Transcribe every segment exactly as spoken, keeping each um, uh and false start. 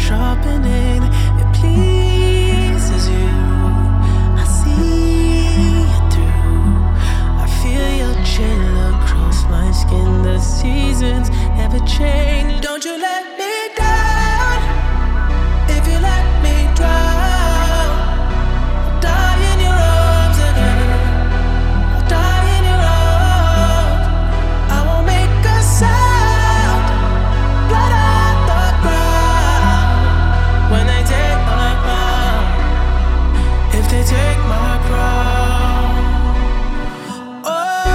sharpening. It pleases you. I see it through. I feel your chill across my skin. The seasons never change. Don't you let me down. If you let me drown, I'll die in your arms again. I'll die in your arms. I won't make a sound. Blood on the ground. When they take my crown, if they take my crown, oh,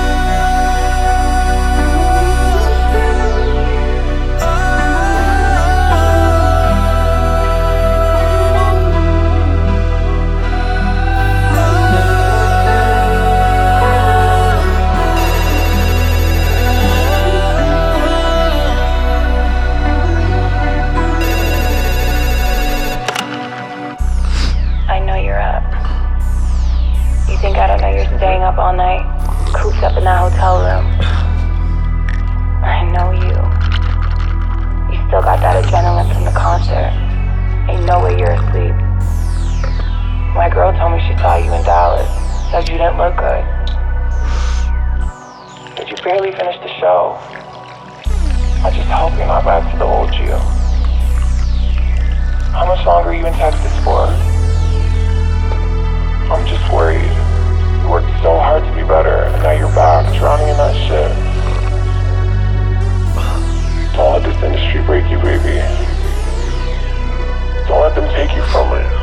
I know you're up. You think I don't know you're staying up all night, cooped up in that hotel room? I know you. You still got that adrenaline from the concert. Ain't no way you're asleep. My girl told me she saw you in Dallas. Said you didn't look good. But you barely finished the show. I just hope you're not back to the old you. How much longer are you in Texas for? I'm just worried. You worked so hard to be better, and now you're back, drowning in that shit. Don't let this industry break you, baby. Don't let them take you from me.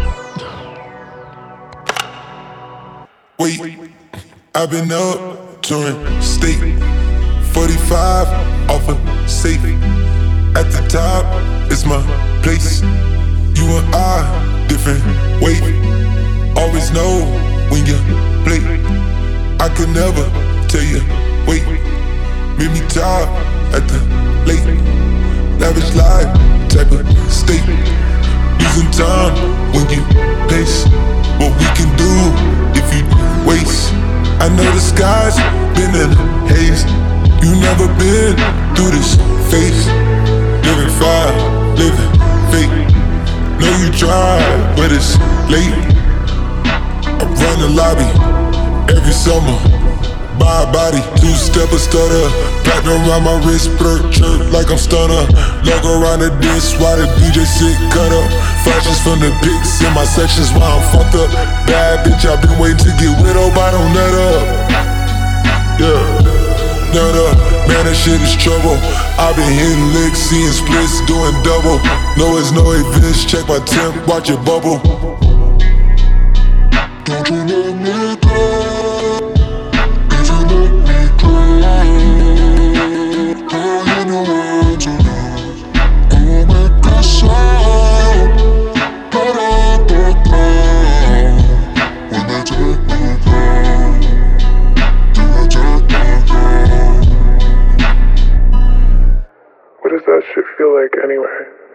Wait, I've been up touring state. forty-five off a safe. At the top, it's my place. You and I, different weight. Always know when you play. I could never tell you, wait. Meet me top at the late. Lavish life, type of state. Losing time when you pace. What we can do if you waste. I know the sky's been in haze. You never been through this phase. Living fire, living fake. Know you tried, but it's late. I run the lobby every summer. Buy a body, two-step a stutter. Platinum around my wrist, blur, chirp like I'm stunner. Logo around the disc while the D J sit cut up. Flashes from the pics in my sections while I'm fucked up. Bad bitch, I've been waiting to get with, hope I don't nut up. Yeah, nut up, man, that shit is trouble. I've been hitting licks, seeing splits, doing double. No, it's no events, check my temp, watch it bubble.